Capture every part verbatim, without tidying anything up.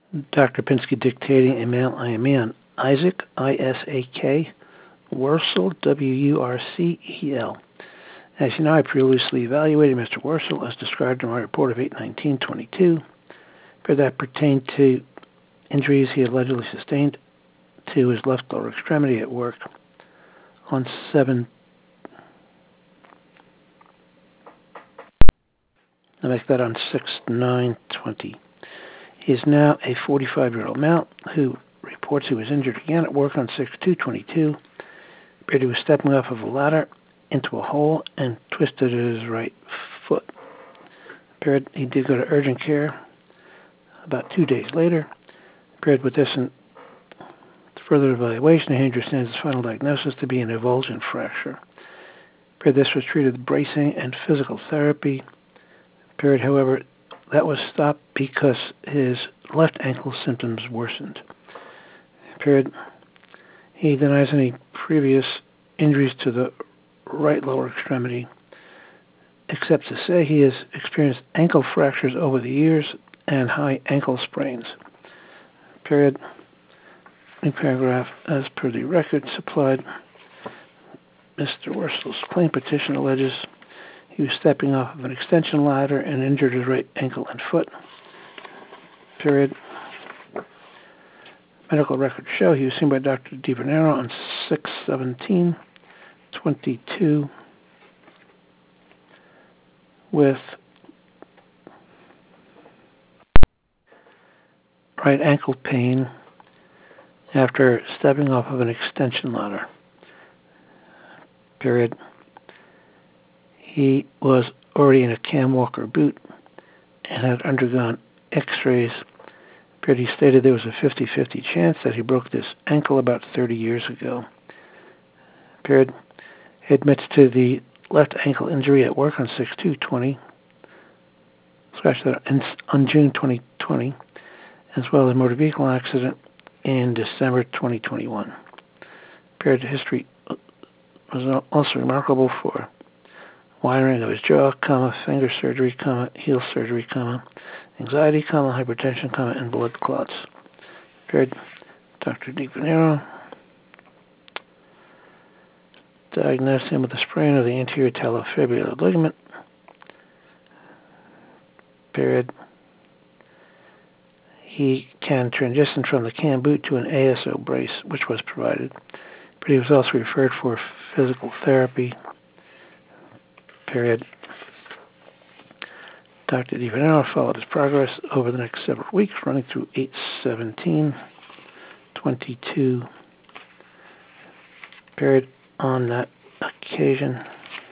Doctor Pinsky dictating a mail I M E on Isaac, I S A K, Wursel, W U R C E L. As you know, I previously evaluated Mister Wursel as described in my report of eight nineteen twenty-two, for that pertained to injuries he allegedly sustained to his left lower extremity at work on seven. I make that on six nine twenty. He is now a forty-five-year-old male who reports he was injured again at work on six two twenty-two. He was stepping off of a ladder into a hole and twisted his right foot. Appeared he did go to urgent care about two days later. Appeared with this and further evaluation, he understands his final diagnosis to be an avulsion fracture. Appeared this was treated with bracing and physical therapy. Appeared, however, that was stopped because his left ankle symptoms worsened. Appeared he denies any previous injuries to the right lower extremity, except to say he has experienced ankle fractures over the years and high ankle sprains. Period. New paragraph, as per the record supplied, Mister Wursel's claim petition alleges he was stepping off of an extension ladder and injured his right ankle and foot. Period. Medical records show he was seen by Doctor DiVernero on six seventeen twenty-two with right ankle pain after stepping off of an extension ladder. Period. He was already in a Cam Walker boot and had undergone x-rays. Period. He stated there was a fifty-fifty chance that he broke this ankle about thirty years ago. Period. He admits to the left ankle injury at work on six two twenty, scratch that, on June twenty twenty, as well as a motor vehicle accident in December twenty twenty-one. Period. History was also remarkable for wiring of his jaw, comma, finger surgery, comma, heel surgery, comma, anxiety, comma, hypertension, comma, and blood clots. Period. Doctor DiVernero diagnosed him with a sprain of the anterior talofibular ligament. Period. He can transition from the cam boot to an A S O brace, which was provided. But he was also referred for physical therapy. Period. Doctor DiVernero followed his progress over the next several weeks, running through eight seventeen twenty-two. Period. On that occasion,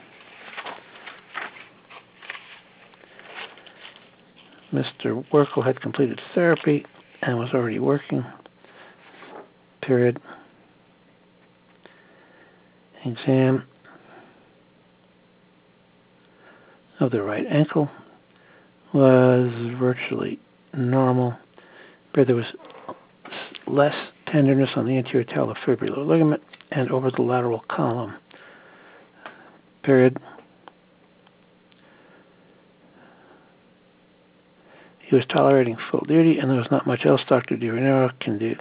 Mister Werkel had completed therapy and was already working. Period. Exam of the right ankle was virtually normal. But there was less tenderness on the anterior talofibular ligament and over the lateral column. Period. He was tolerating full duty, and there was not much else Doctor DiVernero can do.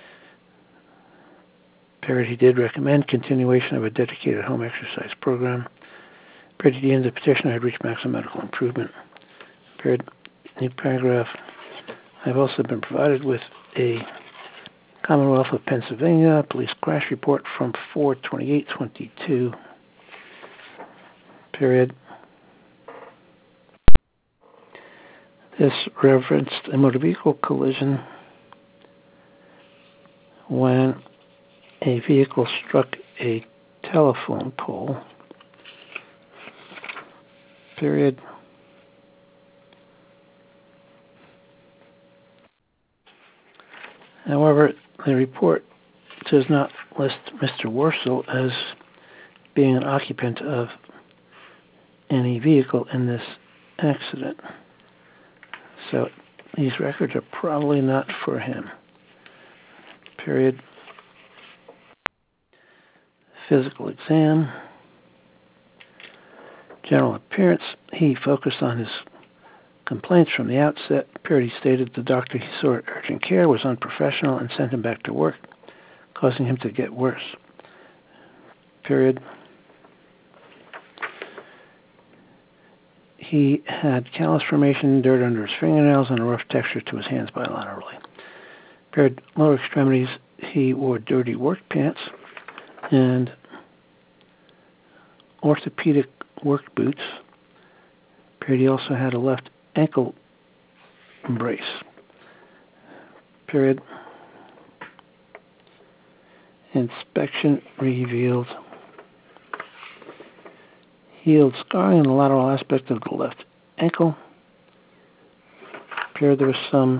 Period. He did recommend continuation of a dedicated home exercise program. Period. At the end of the petition, I had reached maximum medical improvement. Period. New paragraph. I've also been provided with a Commonwealth of Pennsylvania police crash report from four twenty-eight twenty-two. Period. This referenced a motor vehicle collision when a vehicle struck a telephone pole. Period. However, the report does not list Mister Wursel as being an occupant of any vehicle in this accident. So these records are probably not for him. Period. Physical exam. General appearance. He focused on his complaints from the outset. Period. He stated the doctor he saw at urgent care was unprofessional and sent him back to work, causing him to get worse. Period. He had callus formation, dirt under his fingernails, and a rough texture to his hands bilaterally. Period. Lower extremities, he wore dirty work pants and orthopedic work boots. Period. He also had a left ankle brace. Period. Inspection revealed healed scarring in the lateral aspect of the left ankle. Period. There was some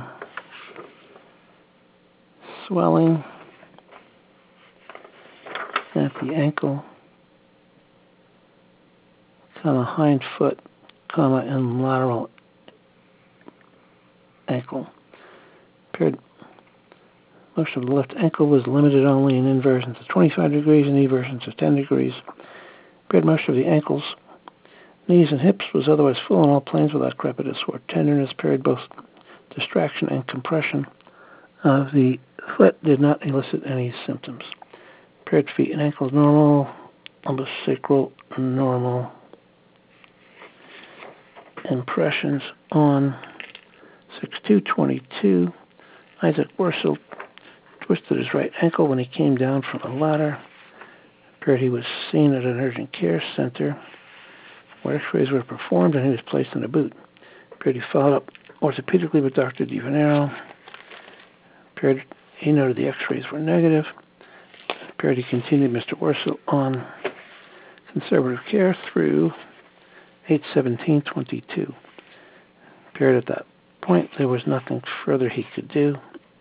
swelling at the ankle, comma, hind foot, comma, and lateral ankle. Period. Most of the left ankle was limited only in inversions of twenty-five degrees and eversions of ten degrees. Period. Most of the ankles, knees, and hips was otherwise full on all planes without crepitus or tenderness. Period. Both distraction and compression of the foot did not elicit any symptoms. Period. Feet and ankles normal, lumbosacral normal. Impressions on six two twenty-two. Isaac Wurzel twisted his right ankle when he came down from a ladder. Period. He was seen at an urgent care center where x-rays were performed and he was placed in a boot. Period. He followed up orthopedically with Doctor DiVenero. Period. He noted the x-rays were negative. Period. He continued Mister Wurzel on conservative care through eight seventeen twenty-two. Period. At that point, there was nothing further he could do.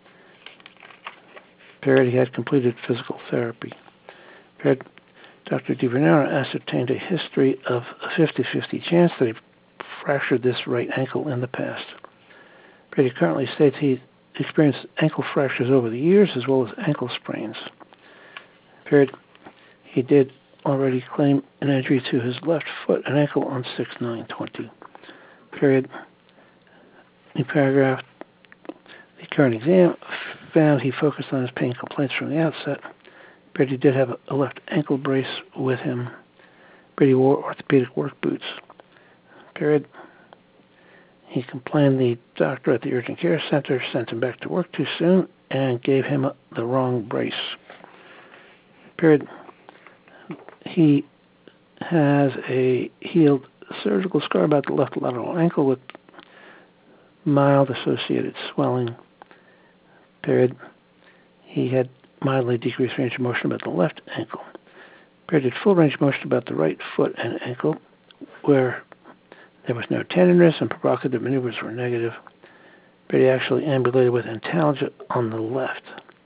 Period. He had completed physical therapy. Period. Doctor DiVenero ascertained a history of a fifty-fifty chance that he fractured this right ankle in the past. Period. He currently states he experienced ankle fractures over the years as well as ankle sprains. Period. He did already claim an injury to his left foot and ankle on six nine twenty. Period. In paragraph, the current exam found he focused on his pain complaints from the outset. Period. He did have a left ankle brace with him. Period. He wore orthopedic work boots. Period. He complained the doctor at the urgent care center sent him back to work too soon and gave him the wrong brace. Period. He has a healed surgical scar about the left lateral ankle with mild associated swelling. Period. He had mildly decreased range of motion about the left ankle. Period. Had full range of motion about the right foot and ankle, where there was no tenderness and provocative maneuvers were negative. Period. He actually ambulated with antalgia on the left,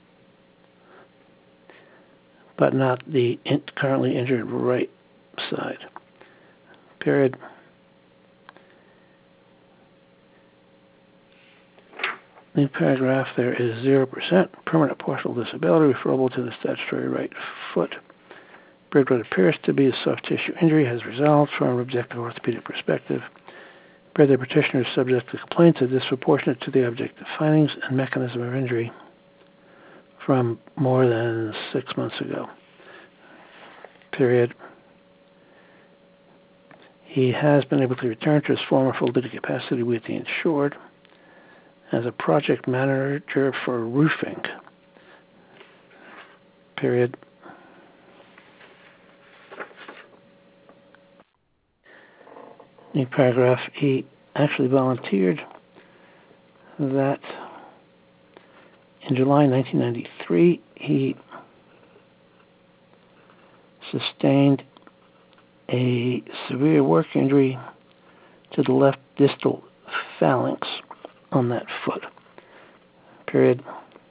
but not the in- currently injured right side. Period. In paragraph, there is zero percent permanent partial disability referable to the statutory right foot. Period. What appears to be a soft tissue injury has resolved from an objective orthopedic perspective. Period. The petitioner is subject to complaints that are disproportionate to the objective findings and mechanism of injury from more than six months ago. Period. He has been able to return to his former full duty capacity with the insured as a project manager for roofing. Period. New paragraph, he actually volunteered that in July nineteen ninety-three he sustained a severe work injury to the left distal phalanx on that foot. Period.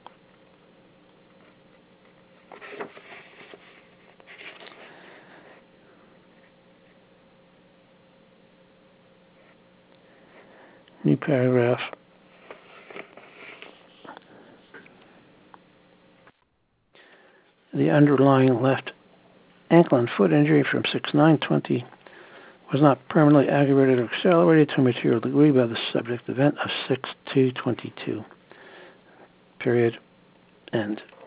New paragraph. The underlying left ankle and foot injury from six nine twenty was not permanently aggravated or accelerated to a material degree by the subject event of six two twenty-two. Period. End.